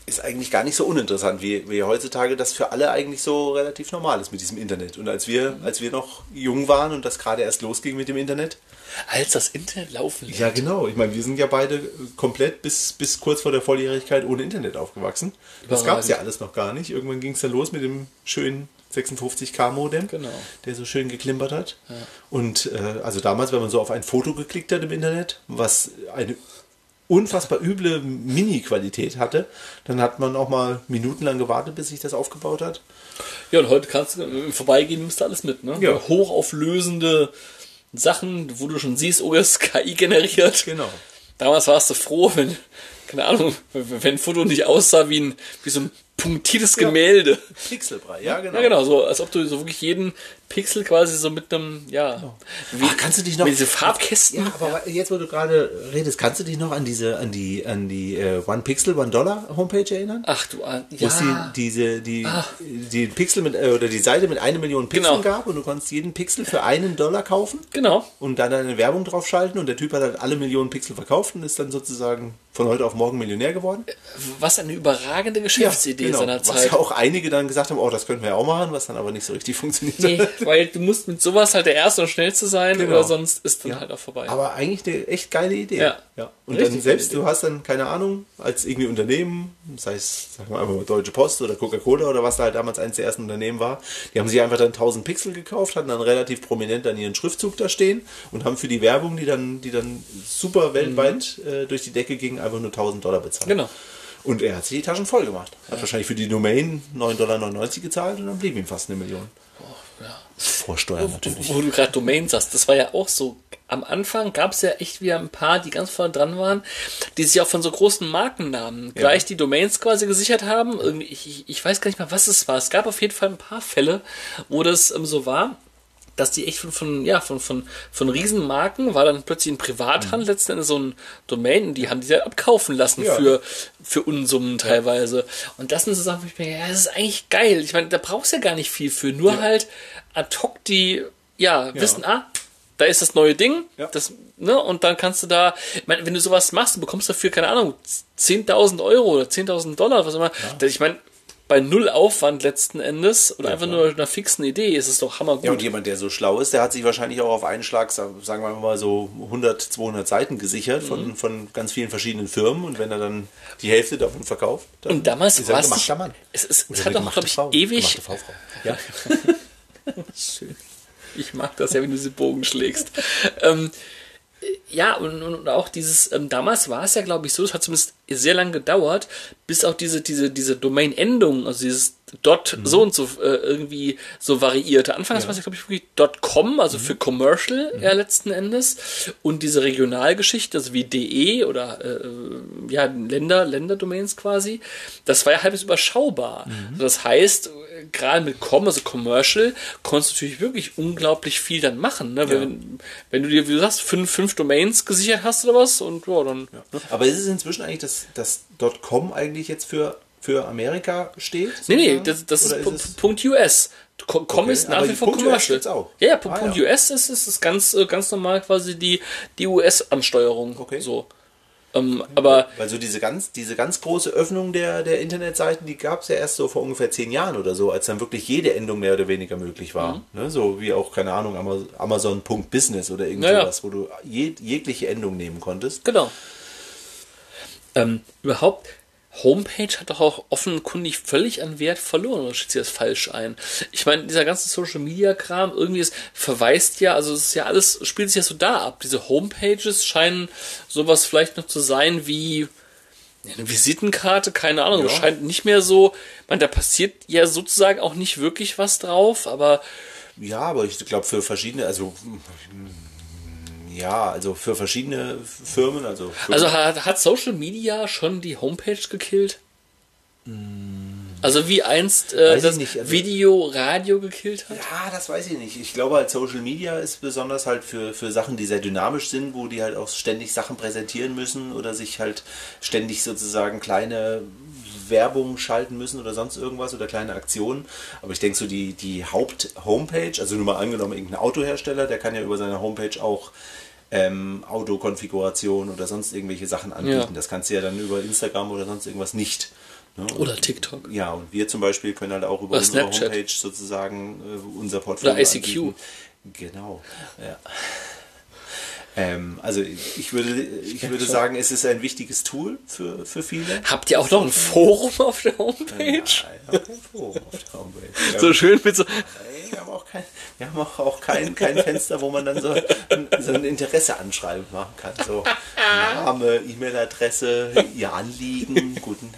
ist eigentlich gar nicht so uninteressant, wie, wie heutzutage das für alle eigentlich so relativ normal ist mit diesem Internet. Und als wir, als wir noch jung waren und das gerade erst losging mit dem Internet. Als das Internet laufen lässt. Ja, genau. Ich meine, wir sind ja beide komplett bis, bis kurz vor der Volljährigkeit ohne Internet aufgewachsen. Das gab es ja alles noch gar nicht. Irgendwann ging es dann los mit dem schönen sechsundfünfzig K Modem, Genau. der so schön geklimpert hat. Ja. Und äh, also damals, wenn man so auf ein Foto geklickt hat im Internet, was eine unfassbar üble Mini-Qualität hatte, dann hat man auch mal minutenlang gewartet, bis sich das aufgebaut hat. Ja, und heute kannst du im Vorbeigehen, nimmst du alles mit, ne? Ja. Hochauflösende Sachen, wo du schon siehst, oh, das ist K I generiert. Genau. Damals warst du froh, wenn, keine Ahnung, wenn ein Foto nicht aussah wie, ein, wie so ein punktiertes Gemälde. Pixelbrei, ja genau. Ja, genau, so als ob du so wirklich jeden Pixel quasi so mit einem, ja, wie, Ach, kannst du dich noch mit diese Farbkästen. Ja, aber jetzt, wo du gerade redest, kannst du dich noch an diese, an die, an die äh, One Pixel, One Dollar Homepage erinnern? Ach du, ah, Wo es ja. die, diese, die, Ah. die Pixel mit, äh, oder die Seite mit einer Million Pixeln Genau. gab und du konntest jeden Pixel für einen Dollar kaufen Genau. und dann eine Werbung drauf schalten und der Typ hat halt alle Millionen Pixel verkauft und ist dann sozusagen von heute auf morgen Millionär geworden. Was eine überragende Geschäftsidee genau. seiner Was Zeit. ja auch einige dann gesagt haben, oh, das könnten wir ja auch machen, was dann aber nicht so richtig funktioniert. Nee, weil du musst mit sowas halt der Erste und Schnellste sein, Genau. oder sonst ist dann Ja. halt auch vorbei. Aber eigentlich eine echt geile Idee. Ja. Und Richtig dann selbst, geile du hast dann, keine Ahnung, als irgendwie Unternehmen, sei es, sagen wir einfach mal Deutsche Post oder Coca-Cola oder was da halt damals eines der ersten Unternehmen war, die haben sich einfach dann tausend Pixel gekauft, hatten dann relativ prominent dann ihren Schriftzug da stehen und haben für die Werbung, die dann, die dann super weltweit äh, durch die Decke ging, einfach nur tausend Dollar bezahlt. Genau. Und er hat sich die Taschen voll gemacht. Hat wahrscheinlich für die Domain neun Komma neunundneunzig Dollar gezahlt und dann blieb ihm fast eine Million. Ja. Vor Steuern natürlich. Wo du gerade Domain sagst, das war ja auch so. Am Anfang gab es ja echt wieder ein paar, die ganz vorne dran waren, die sich auch von so großen Markennamen gleich die Domains quasi gesichert haben. Irgendwie, ich, ich, ich weiß gar nicht mal, was es war. Es gab auf jeden Fall ein paar Fälle, wo das ähm, so war, dass die echt von, von, ja, von, von, von Riesenmarken war dann plötzlich ein Privathand, mhm. letzten Endes so ein Domain, und die haben die dann abkaufen lassen Ja. für, für Unsummen teilweise. Und das sind so Sachen, wo ich mir, ja, das ist eigentlich geil. Ich meine, da brauchst du ja gar nicht viel für, nur Ja. halt ad hoc die, ja, wissen, ah, da ist das neue Ding, Ja. das, ne, und dann kannst du da, ich meine, wenn du sowas machst, du bekommst dafür, keine Ahnung, zehntausend Euro oder zehntausend Dollar, was immer, ja. Ich meine, bei null Aufwand letzten Endes oder Ja, einfach klar. nur einer fixen Idee ist es doch hammergut. Ja, und jemand, der so schlau ist, der hat sich wahrscheinlich auch auf einen Schlag, sagen wir mal so hundert, zweihundert Seiten gesichert von, Mhm. von ganz vielen verschiedenen Firmen, und wenn er dann die Hälfte davon verkauft, dann Und damals ist er war ein es gemachter nicht, Mann. es, es, es Oder hat eine doch, gemachte glaube ich, Frau. ewig, Gemachte Faufrau. Ja. schön. Ich mag das ja, wenn du diese Bogen schlägst. ähm, ja, und, und auch dieses, ähm, damals war es ja, glaube ich, so, es hat zumindest sehr lange gedauert, bis auch diese, diese, diese Domain-Endung, also dieses Dot Mhm. so und so äh, irgendwie so variierte. Anfangs Ja. war es ja, glaube ich, wirklich .com, also Mhm. für Commercial ja letzten Endes, und diese Regionalgeschichte, also wie D E oder äh, ja, Länder, Länderdomains quasi, das war ja halbwegs überschaubar. Mhm. Also das heißt, äh, gerade mit Com, also Commercial, konntest du natürlich wirklich unglaublich viel dann machen. Ne? Ja. Wenn, wenn du dir, wie du sagst, fünf, fünf Domains gesichert hast oder was, und ja, dann. Ja. Aber ist es inzwischen eigentlich, dass das .com eigentlich jetzt für, für Amerika steht? Nee, nee, sozusagen? das, das Oder ist, ist Punkt, es- Punkt .us. Com Okay, ist nach aber wie die vor Punkt .us Commercial. gibt's auch. Ja, ja, Ah, Punkt ja. .us ist, ist, ist ganz, äh, ganz normal quasi die, die U S-Ansteuerung. Okay. So. Ähm, aber Weil so diese ganz, diese ganz große Öffnung der, der Internetseiten, die gab es ja erst so vor ungefähr zehn Jahren oder so, als dann wirklich jede Endung mehr oder weniger möglich war. Mhm. Ne? So wie auch, keine Ahnung, Ama- Amazon.business oder irgend Naja. sowas, wo du je, jegliche Endung nehmen konntest. genau. Ähm, überhaupt, Homepage hat doch auch offenkundig völlig an Wert verloren, oder schätze ich das falsch ein? Ich meine, dieser ganze Social-Media-Kram, irgendwie es verweist ja, also es ist ja alles, spielt sich ja so da ab. Diese Homepages scheinen sowas vielleicht noch zu sein wie ja, eine Visitenkarte, keine Ahnung, Ja. das scheint nicht mehr so, ich meine, da passiert ja sozusagen auch nicht wirklich was drauf, aber Ja, aber ich glaube für verschiedene, also ja, also für verschiedene Firmen, also Firmen, also hat, hat Social Media schon die Homepage gekillt? Also wie einst äh, Weiß ich das nicht, also- Video, Radio gekillt hat? ja, das weiß ich nicht. Ich glaube halt Social Media ist besonders halt für, für Sachen, die sehr dynamisch sind, wo die halt auch ständig Sachen präsentieren müssen oder sich halt ständig sozusagen kleine Werbung schalten müssen oder sonst irgendwas oder kleine Aktionen. Aber ich denke so die, die Haupt-Homepage, also nur mal angenommen irgendein Autohersteller, der kann ja über seine Homepage auch ähm, Autokonfiguration oder sonst irgendwelche Sachen anbieten. Ja. Das kannst du ja dann über Instagram oder sonst irgendwas nicht. Ne? Oder TikTok. Ja, und wir zum Beispiel können halt auch über Oder unsere Snapchat. Homepage sozusagen äh, unser Portfolio Oder I C Q. anbieten. Genau, ja. Ähm, also ich würde, ich würde sagen, es ist ein wichtiges Tool für, für viele. Habt ihr auch noch ein Forum auf der Homepage? Nein, kein Forum auf der Homepage. Ja, So schön mit so... wir haben auch kein, wir haben auch, auch kein, kein Fenster, wo man dann so ein, so ein Interesse anschreiben machen kann. So Name, E-Mail-Adresse, Ihr Anliegen, guten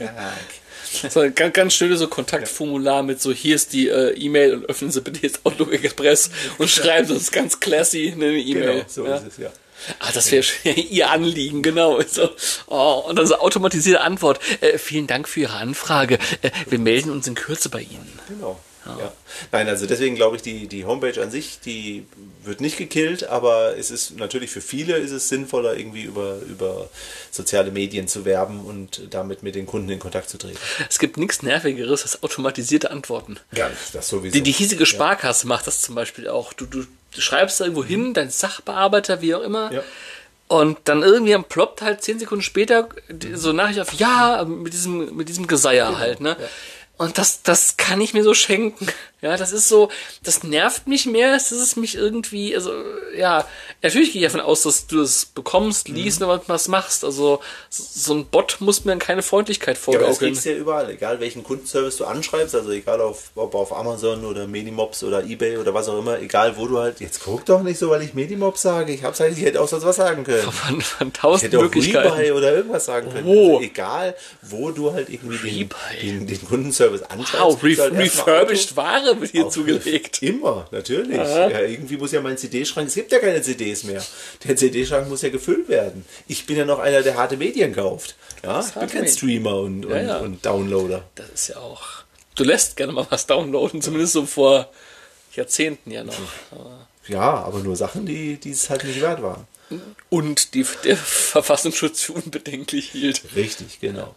Tag. So ein ganz, ganz schönes so Kontaktformular mit so, hier ist die äh, E-Mail und öffnen Sie bitte jetzt Outlook Express und schreiben Sie uns ganz classy eine E-Mail. Genau, so ja. ist es, ja. Ah, das wäre Ihr Anliegen, genau. So, oh, und dann so automatisierte Antwort. Äh, vielen Dank für Ihre Anfrage. Äh, wir melden uns in Kürze bei Ihnen. Genau. Ja. Nein, also deswegen glaube ich, die, die Homepage an sich, die wird nicht gekillt, aber es ist natürlich für viele ist es sinnvoller, irgendwie über, über soziale Medien zu werben und damit mit den Kunden in Kontakt zu treten. Es gibt nichts Nervigeres als automatisierte Antworten. Ja, das sowieso. Die, die hiesige Sparkasse macht das zum Beispiel auch. Du, du, du schreibst da irgendwo hin, dein Sachbearbeiter, wie auch immer, Ja. und dann irgendwie ploppt halt zehn Sekunden später so eine Nachricht auf, ja, mit diesem, mit diesem Geseier halt, ne? Ja. Und das, das kann ich mir so schenken. Ja, das ist so, das nervt mich mehr, als dass es mich irgendwie, also, ja, natürlich gehe ich davon aus, dass du das bekommst, liest und was machst. Also, so ein Bot muss mir dann keine Freundlichkeit Ja, aber das vorgaukeln. kriegst du ja überall, egal welchen Kundenservice du anschreibst, also egal auf, ob auf Amazon oder Medimobs oder Ebay oder was auch immer, egal wo du halt, jetzt guck doch nicht so, weil ich Medimobs sage, ich hab's halt, ich hätte auch sonst was sagen können. Von, von Ich tausend hätte auch Möglichkeiten. Rebuy oder irgendwas sagen können. Wo? Also egal, wo du halt irgendwie den, Rebuy. den, den Kundenservice anschreibst. Wow, kriegst re du halt erstmal refurbished Ware wird hier Auto- zugelegt. Immer, natürlich. Ja, irgendwie muss ja mein C D-Schrank, es gibt ja keine C Ds mehr. Der C D-Schrank muss ja gefüllt werden. Ich bin ja noch einer, der harte Medien kauft. Ja, ich bin harte kein Medien. Streamer und, und, Ja, ja. und Downloader. Das ist ja auch. Du lässt gerne mal was downloaden, zumindest so vor Jahrzehnten ja noch. Aber Ja, aber nur Sachen, die, die es halt nicht wert waren. und die der Verfassungsschutz für unbedenklich hielt. Richtig, genau.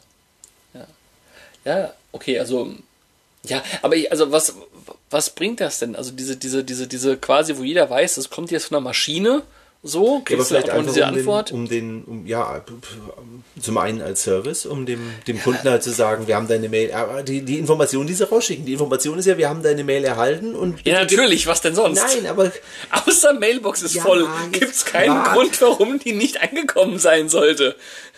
Ja, okay, also. Ja, aber ich, also was, was bringt das denn? Also diese, diese, diese, diese quasi, wo jeder weiß, das kommt jetzt von einer Maschine, so, Ja, aber kriegst du vielleicht auch einfach diese um Antwort. den, um den, um, ja, p- p- zum einen als Service, um dem, dem Kunden halt zu sagen, wir haben deine Mail, aber die, die Information, die sie rausschicken, die Information ist ja, wir haben deine Mail erhalten und... Ja, natürlich, was denn sonst? Nein, aber Außer Mailbox ist Ja, voll, jetzt gibt's keinen wart. Grund, warum die nicht angekommen sein sollte.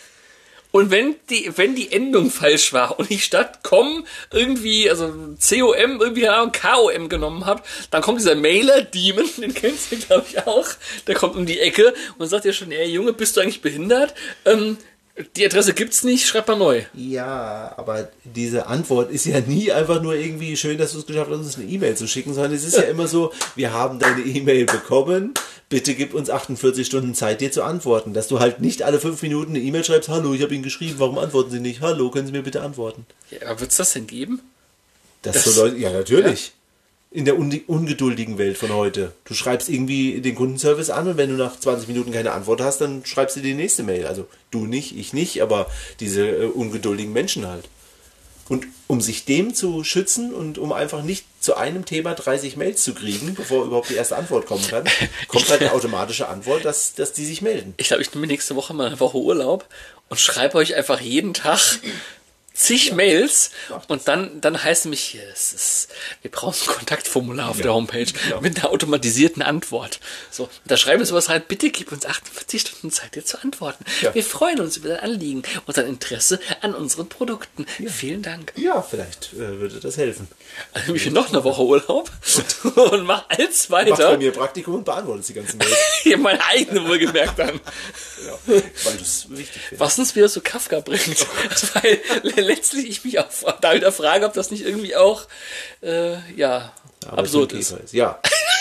Und wenn die, wenn die Endung falsch war und ich statt com irgendwie, also C O M, irgendwie keine Ahnung, K O M genommen habe, dann kommt dieser Mailer-Demon, den kennst du, glaube ich, auch, der kommt um die Ecke und sagt dir schon, ey Junge, bist du eigentlich behindert? Ähm, die Adresse gibt's nicht, schreib mal neu. ja, aber diese Antwort ist ja nie einfach nur irgendwie schön, dass du es geschafft hast, uns eine E-Mail zu schicken, sondern es ist ja immer so, wir haben deine E-Mail bekommen, bitte gib uns achtundvierzig Stunden Zeit, dir zu antworten. Dass du halt nicht alle fünf Minuten eine E-Mail schreibst, hallo, ich habe Ihnen geschrieben, warum antworten Sie nicht? Hallo, können Sie mir bitte antworten? Ja, aber wird's das denn geben? Das, Das- so Leute, ja, natürlich. In der un ungeduldigen Welt von heute. Du schreibst irgendwie den Kundenservice an und wenn du nach zwanzig Minuten keine Antwort hast, dann schreibst du die nächste Mail. Also du nicht, ich nicht, aber diese äh, ungeduldigen Menschen halt. Und um sich dem zu schützen und um einfach nicht zu einem Thema dreißig Mails zu kriegen, bevor überhaupt die erste Antwort kommen kann, kommt halt eine automatische Antwort, dass, dass die sich melden. Ich glaube, ich nehme mir nächste Woche mal eine Woche Urlaub und schreibe euch einfach jeden Tag zig Mails und dann, dann heißt nämlich hier, es ist, wir brauchen ein Kontaktformular auf der Homepage mit einer automatisierten Antwort. So, da schreiben wir sowas rein, bitte gib uns achtundvierzig Stunden Zeit, dir zu antworten. Ja. Wir freuen uns über dein Anliegen und dein Interesse an unseren Produkten. Vielen Dank. Ja, vielleicht äh, würde das helfen. Also ich will noch eine Woche Urlaub und mach alles Macht bei weiter. mir Praktikum und beantwortet die ganzen Mails. Ich habe meine eigene wohlgemerkt dann. Ja, weil du es wichtig findest. Was uns wieder so Kafka bringt. Weil letztlich ich mich auch da wieder frage, ob das nicht irgendwie auch äh, ja, Aber absurd es ist. ein Käfer Ja,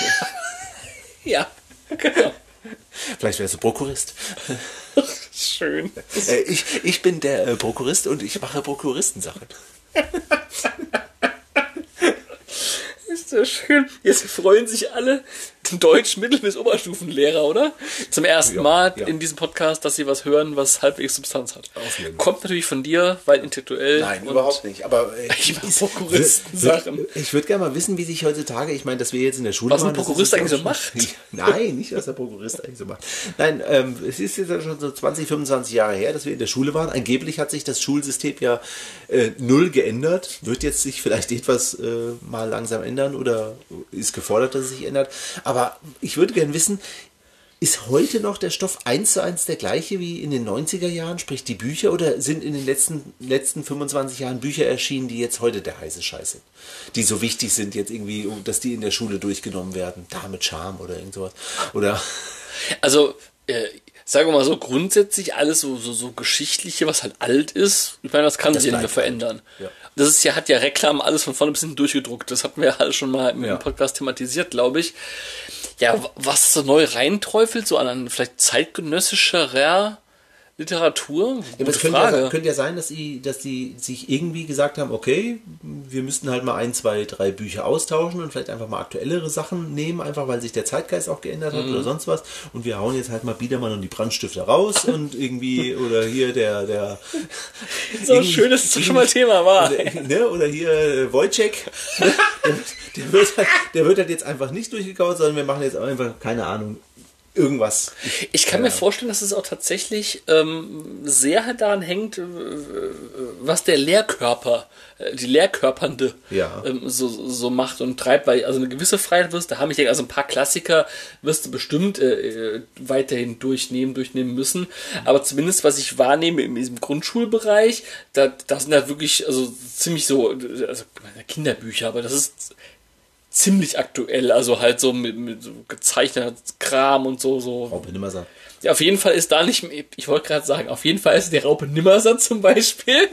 Ja, genau. vielleicht wärst du Prokurist. Schön. Äh, ich, ich bin der äh, Prokurist und ich mache Prokuristensachen. Ist so schön. Jetzt freuen sich alle, den Deutsch Mittel- bis Oberstufenlehrer, oder? Zum ersten Ja, Mal ja. in diesem Podcast, dass sie was hören, was halbwegs Substanz hat. Auf jeden Fall. Kommt natürlich von dir, weil intellektuell. Nein, und überhaupt nicht. Aber äh, Ich mach ist- Prokuristen-Sachen. würd- Ich würde gerne mal wissen, wie sich heutzutage, ich meine, dass wir jetzt in der Schule Was ein waren, das Prokurist ist eigentlich ja so schon- macht. Nein, nicht, was der Prokurist eigentlich so macht. Nein, ähm, es ist jetzt ja schon so zwanzig, fünfundzwanzig Jahre her, dass wir in der Schule waren. Angeblich hat sich das Schulsystem ja äh, null geändert. Wird jetzt sich vielleicht etwas äh, mal langsam ändern oder ist gefordert, dass es sich ändert. Aber ich würde gerne wissen, ist heute noch der Stoff eins zu eins der gleiche wie in den neunziger Jahren, sprich die Bücher, oder sind in den letzten, letzten fünfundzwanzig Jahren Bücher erschienen, die jetzt heute der heiße Scheiß sind? Die so wichtig sind jetzt irgendwie, dass die in der Schule durchgenommen werden. Da mit Charme oder irgend sowas. Oder, Also, äh, sagen wir mal so, grundsätzlich alles so, so, so Geschichtliche, was halt alt ist, ich meine, das kann Das sich ja nicht mehr bleibt verändern. Ja. Das ist ja, hat ja Reklam alles von vorne bis hinten durchgedruckt. Das hatten wir ja alle schon mal im Ja. Podcast thematisiert, glaube ich. Ja, w- was so neu reinträufelt, so an, an vielleicht zeitgenössischerer Literatur? ja, Gute aber es könnte Frage. ja, könnte ja sein, dass die, dass die sich irgendwie gesagt haben, okay, wir müssten halt mal ein, zwei, drei Bücher austauschen und vielleicht einfach mal aktuellere Sachen nehmen, einfach weil sich der Zeitgeist auch geändert hat oder sonst was. Und wir hauen jetzt halt mal Biedermann und die Brandstifter raus und irgendwie, oder hier der, der so irgendwie- schön, dass das schon mal Thema war. Oder, ne, oder hier äh, Wojciech, der, der, wird halt, der wird halt jetzt einfach nicht durchgekaut, sondern wir machen jetzt einfach, keine Ahnung, irgendwas. Ich kann mir vorstellen, dass es auch tatsächlich ähm, sehr halt daran hängt, äh, was der Lehrkörper, äh, die Lehrkörpernde Ja. ähm, so, so macht und treibt, weil also eine gewisse Freiheit wirst du haben. Ich denke, also ein paar Klassiker wirst du bestimmt äh, weiterhin durchnehmen, durchnehmen müssen. Aber zumindest, was ich wahrnehme in diesem Grundschulbereich, da, das sind halt wirklich also ziemlich so, also Kinderbücher, aber das ist ziemlich aktuell, also halt so mit, mit so gezeichneter Kram und so, so. Raupe Nimmersatt. Ja, auf jeden Fall ist da nicht, ich wollte gerade sagen, auf jeden Fall ist die Raupe Nimmersatt zum Beispiel,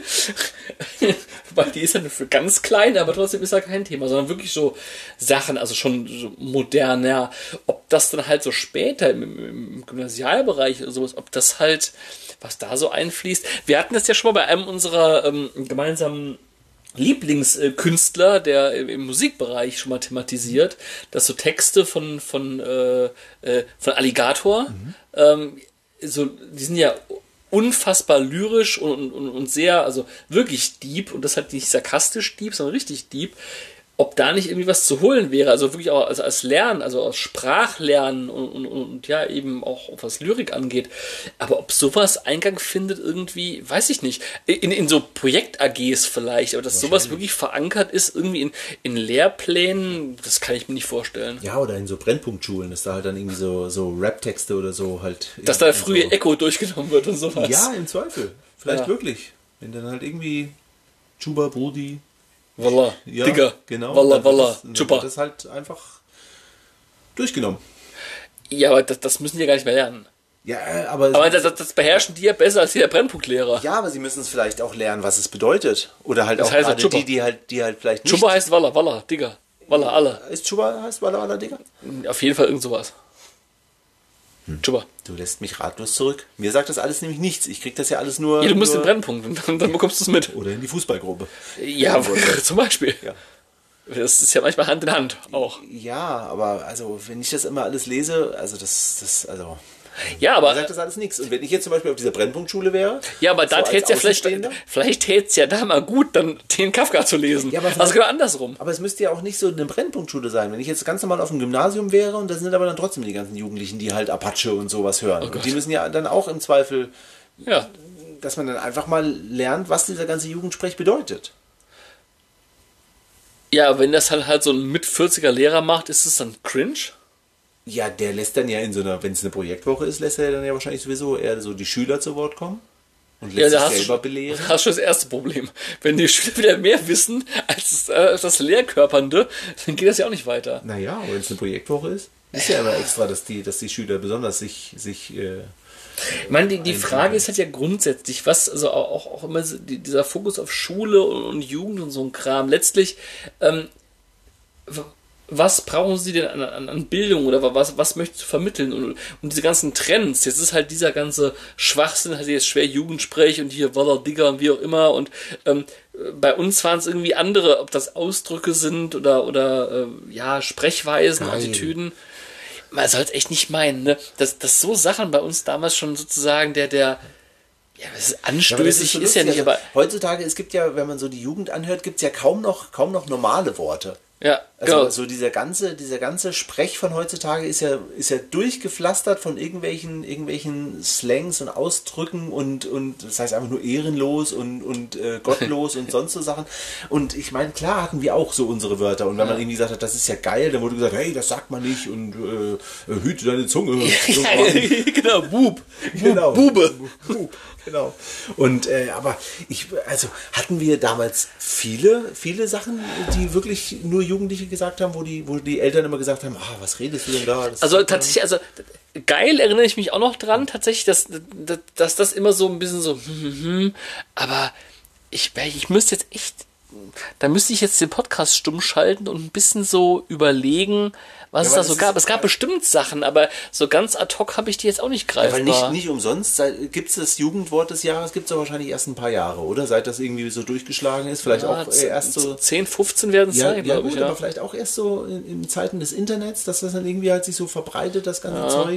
weil die ist ja nur für ganz klein, aber trotzdem ist da kein Thema, sondern wirklich so Sachen, also schon so moderner, ob das dann halt so später im, im Gymnasialbereich oder sowas, ob das halt, was da so einfließt. Wir hatten das ja schon mal bei einem unserer ähm, gemeinsamen Lieblingskünstler, der im Musikbereich schon mal thematisiert, dass so Texte von von äh, äh, von Alligator, mhm. ähm, so die sind ja unfassbar lyrisch und, und, und sehr, also wirklich deep, und das halt nicht sarkastisch deep, sondern richtig deep. Ob da nicht irgendwie was zu holen wäre, also wirklich auch als, als Lernen, also als Sprachlernen und, und, und ja eben auch was Lyrik angeht. Aber ob sowas Eingang findet irgendwie, weiß ich nicht. In, in so Projekt-A Gs vielleicht, aber dass sowas wirklich verankert ist irgendwie in, in Lehrplänen, das kann ich mir nicht vorstellen. Ja, oder in so Brennpunktschulen, dass da halt dann irgendwie so, so Rap-Texte oder so halt. Dass da in frühe so, Echo durchgenommen wird und sowas. Ja, im Zweifel. Vielleicht Ja. wirklich. Wenn dann halt irgendwie Chuba Brudi. Walla, Ja, Digga, genau. Walla, dann wird Walla, das- dann Chupa. wird das halt einfach durchgenommen. Ja, aber das, das müssen die gar nicht mehr lernen. Ja, aber, Aber das, das, das beherrschen die ja besser als jeder Brennpunktlehrer. ja, aber sie müssen es vielleicht auch lernen, was es bedeutet. Oder halt Das auch heißt gerade Chupa. die, die halt, die halt vielleicht nicht. Chuba heißt Walla, Walla, Digga, Walla, alle. Ist Chuba heißt Walla Walla Digga? Auf jeden Fall irgend sowas. Chuba. Du lässt mich ratlos zurück. Mir sagt das alles nämlich nichts. Ich krieg das ja alles nur. Ja, du musst nur den Brennpunkt und dann, dann bekommst du es mit. Oder in die Fußballgruppe. Ja, zum Beispiel. Ja. Das ist ja manchmal Hand in Hand auch. Ja, aber also wenn ich das immer alles lese, also das, das, also. Ja, Mir aber, sagt das alles nichts. Und wenn ich jetzt zum Beispiel auf dieser Brennpunktschule wäre. ja, aber da so als tät's ja vielleicht, Außenstehender, vielleicht tät's ja da mal gut, dann den Kafka zu lesen. Ja, aber also vielleicht- genau andersrum. Aber es müsste ja auch nicht so eine Brennpunktschule sein. Wenn ich jetzt ganz normal auf dem Gymnasium wäre und da sind aber dann trotzdem die ganzen Jugendlichen, die halt Apache und sowas hören. und die müssen ja dann auch im Zweifel, Ja. dass man dann einfach mal lernt, was dieser ganze Jugendsprech bedeutet. Ja, wenn das halt halt so ein mit vierziger Lehrer macht, ist es dann cringe? Ja, der lässt dann ja in so einer, wenn es eine Projektwoche ist, lässt er dann ja wahrscheinlich sowieso eher so die Schüler zu Wort kommen und Ja, lässt da sich hast, selber du, belehren. da hast du das erste Problem. Wenn die Schüler wieder mehr wissen als äh, das Lehrkörpernde, dann geht das ja auch nicht weiter. Naja, aber wenn es eine Projektwoche ist, ist ja immer extra, dass die, dass die Schüler besonders sich, sich äh, Ich meine, die, die Frage ist halt ja grundsätzlich, was, also auch, auch immer so die, dieser Fokus auf Schule und, und Jugend und so ein Kram. Letztlich, ähm, w- was brauchen sie denn an, an, an Bildung oder was, was möchtest du vermitteln? Und, und diese ganzen Trends, jetzt ist halt dieser ganze Schwachsinn, halt jetzt schwer Jugendsprech und hier Waller, Digger und wie auch immer. Und ähm, bei uns waren es irgendwie andere, ob das Ausdrücke sind oder, oder äh, ja, Sprechweisen, Geil. Attitüden. man soll es echt nicht meinen, ne? Dass, dass so Sachen bei uns damals schon sozusagen der, der, ja, das ist anstößig, aber das ist, so ist ja nicht, also aber. Heutzutage, es gibt ja, wenn man so die Jugend anhört, gibt es ja kaum noch, kaum noch normale Worte. Ja, Also genau. so dieser ganze, dieser ganze Sprech von heutzutage ist ja, ist ja durchgepflastert von irgendwelchen, irgendwelchen Slangs und Ausdrücken und, und das heißt einfach nur ehrenlos und, und äh, gottlos und sonst so Sachen. Und ich meine, klar hatten wir auch so unsere Wörter. Und wenn man irgendwie gesagt hat, das ist ja geil, dann wurde gesagt, hey, das sagt man nicht und äh, hüte deine Zunge. Ja, genau, Bub. Genau. Bube. Bub, genau. Und äh, aber ich, also hatten wir damals viele, viele Sachen, die wirklich nur Jugendliche gesagt haben, wo die, wo die Eltern immer gesagt haben, ah, was redest du denn da? Das Also tatsächlich, also geil erinnere ich mich auch noch dran, tatsächlich, dass, dass, dass das immer so ein bisschen so, hm, hm, hm, aber ich, ich müsste jetzt echt, da müsste ich jetzt den Podcast stumm schalten und ein bisschen so überlegen, was Ja, es da weil so das gab. ist- Es gab bestimmt Sachen, aber so ganz ad hoc habe ich die jetzt auch nicht Ja, greifbar. weil nicht, nicht umsonst gibt es das Jugendwort des Jahres, gibt es wahrscheinlich erst ein paar Jahre, oder? Seit das irgendwie so durchgeschlagen ist, vielleicht Ja, auch äh, erst so... zehn, fünfzehn werden es Ja, sein, ja glaube gut, ich. Ja. aber vielleicht auch erst so in, in Zeiten des Internets, dass das dann irgendwie halt sich so verbreitet, das ganze Zeug.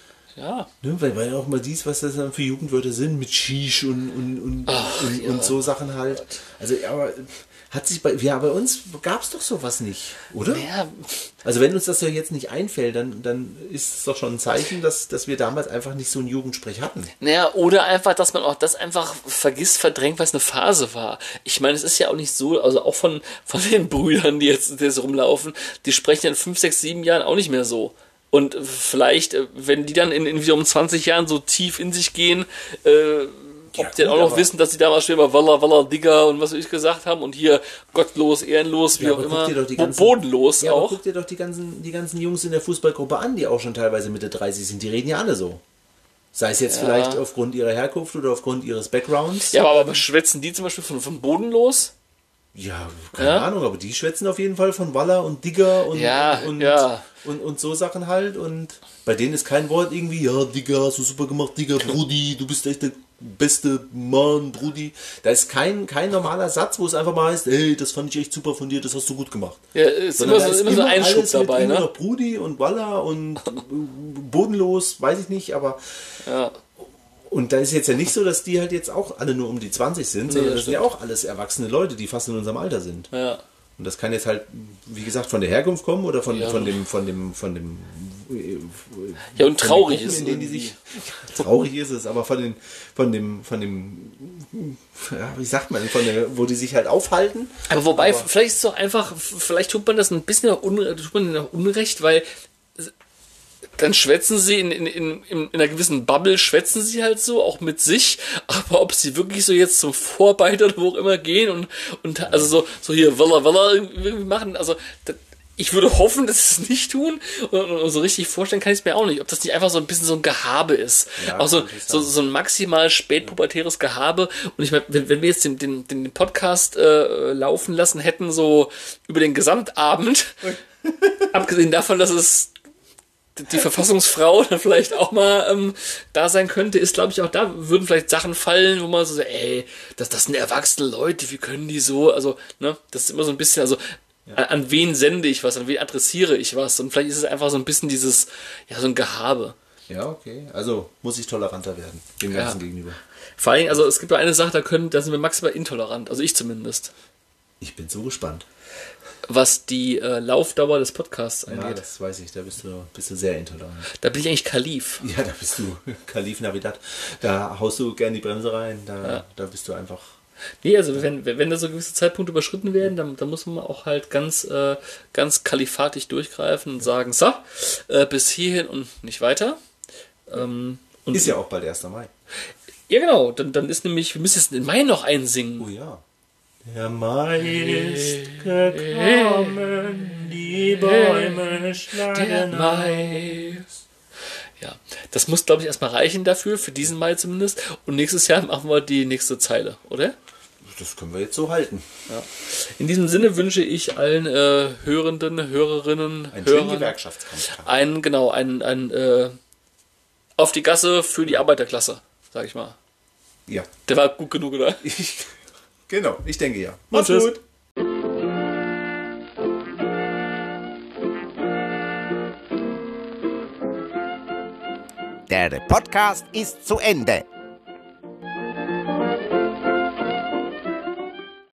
ja. Ne, weil, weil auch mal siehst, was das dann für Jugendwörter sind, mit Shish und, und, und, Ach, und, ja. und so Sachen halt. Also, aber hat sich bei, ja, bei uns gab es doch sowas nicht, oder? Ja, Also wenn uns das ja jetzt nicht einfällt, dann, dann ist es doch schon ein Zeichen, dass, dass wir damals einfach nicht so einen Jugendsprech hatten. naja, oder einfach, dass man auch das einfach vergisst, verdrängt, weil es eine Phase war. Ich meine, es ist ja auch nicht so, also auch von, von den Brüdern, die jetzt, die jetzt rumlaufen, die sprechen in fünf, sechs, sieben Jahren auch nicht mehr so. Und vielleicht, äh, wenn die dann in, in wiederum zwanzig Jahren so tief in sich gehen, äh, ob Ja, die dann gut, auch noch aber- wissen, dass die damals schon immer Walla, Walla, Digger und was weiß ich gesagt haben und hier gottlos, ehrenlos, wie Ja, auch aber guck immer, dir doch die Bo- ganzen- bodenlos Ja, aber auch. guck dir doch die ganzen, die ganzen Jungs in der Fußballgruppe an, die auch schon teilweise Mitte dreißig sind. Die reden ja alle so. Sei es jetzt Ja. vielleicht aufgrund ihrer Herkunft oder aufgrund ihres Backgrounds. Ja, aber, aber schwätzen die zum Beispiel von, von bodenlos? Ja, keine Ja? Ahnung, aber die schwätzen auf jeden Fall von Waller und Digger und, Ja, und, ja. Und, und so Sachen halt. Und bei denen ist kein Wort irgendwie, ja, Digger, hast du super gemacht, Digger, Brudi, du bist echt der beste Mann, Brudi. Da ist kein, kein normaler Satz, wo es einfach mal heißt, hey, das fand ich echt super von dir, das hast du gut gemacht. Ja, ist Sondern immer da so, ist immer so ein Schub alles mit dabei, immer ne? noch Brudi und Waller und bodenlos, weiß ich nicht, aber Ja. und da ist jetzt ja nicht so, dass die halt jetzt auch alle nur um die zwanzig sind, sondern das das sind ja auch alles erwachsene Leute, die fast in unserem Alter sind. Ja. Und das kann jetzt halt, wie gesagt, von der Herkunft kommen oder von, Ja. von dem, von dem, von dem. Ja, und von traurig den Gruppen, ist in denen die irgendwie. sich. Traurig ist es, aber von den, von dem, von dem, ja, wie sagt man, von der, wo die sich halt aufhalten. Aber wobei, Aber- vielleicht ist es doch einfach, vielleicht tut man das ein bisschen nach Unrecht, tut man nach Unrecht, weil dann schwätzen sie in, in, in, in einer gewissen Bubble, schwätzen sie halt so, auch mit sich, aber ob sie wirklich so jetzt zum Vorbeiter oder wo auch immer gehen und, und also so, so hier Walla Walla irgendwie machen, also das, ich würde hoffen, dass sie es nicht tun und, und so richtig vorstellen kann ich es mir auch nicht, ob das nicht einfach so ein bisschen so ein Gehabe ist. Ja, auch so, kann ich so, sagen. so ein maximal spätpubertäres Gehabe und ich meine, wenn, wenn wir jetzt den, den, den Podcast äh, laufen lassen hätten, so über den Gesamtabend, abgesehen davon, dass es die Verfassungsfrau dann vielleicht auch mal ähm, da sein könnte, ist, glaube ich, auch da würden vielleicht Sachen fallen, wo man so sagt, ey, das, das sind erwachsene Leute, wie können die so, also, ne, das ist immer so ein bisschen, also, an, an wen sende ich was, an wen adressiere ich was und vielleicht ist es einfach so ein bisschen dieses, ja, so ein Gehabe. Ja, okay. Also muss ich toleranter werden, dem Ganzen Ja. gegenüber. Vor allem, also, es gibt ja eine Sache, da können, da sind wir maximal intolerant, also ich zumindest, Ich bin so gespannt. was die äh, Laufdauer des Podcasts Ja, angeht. das weiß ich, da bist du, bist du sehr intolerant. Da bin ich eigentlich Kalif. Ja, da bist du Kalif Navidad. Da haust du gern die Bremse rein, da, Ja. da bist du einfach. Nee, also wenn, wenn da so gewisse Zeitpunkte überschritten werden, dann, dann muss man auch halt ganz, äh, ganz kalifatisch durchgreifen und sagen, so, äh, bis hierhin und nicht weiter. Ähm, und Ist ja auch bald erster Mai. Ja, genau. Dann, dann ist nämlich, wir müssen jetzt den Mai noch einsingen. Oh ja. Der Mai ist gekommen, die Bäume Der schlagen Mai. Ja, das muss, glaube ich, erstmal reichen dafür, für diesen Mai zumindest. Und nächstes Jahr machen wir die nächste Zeile, oder? Das können wir jetzt so halten. Ja. In diesem Sinne wünsche ich allen äh, Hörenden, Hörerinnen, Ein schönen Hörern Gewerkschaftskampf. einen, genau, ein, ein äh, auf die Gasse für die Arbeiterklasse, sag ich mal. Ja. Der war gut genug, oder? Ich, genau, ich denke ja. Mach's gut. Der Podcast ist zu Ende.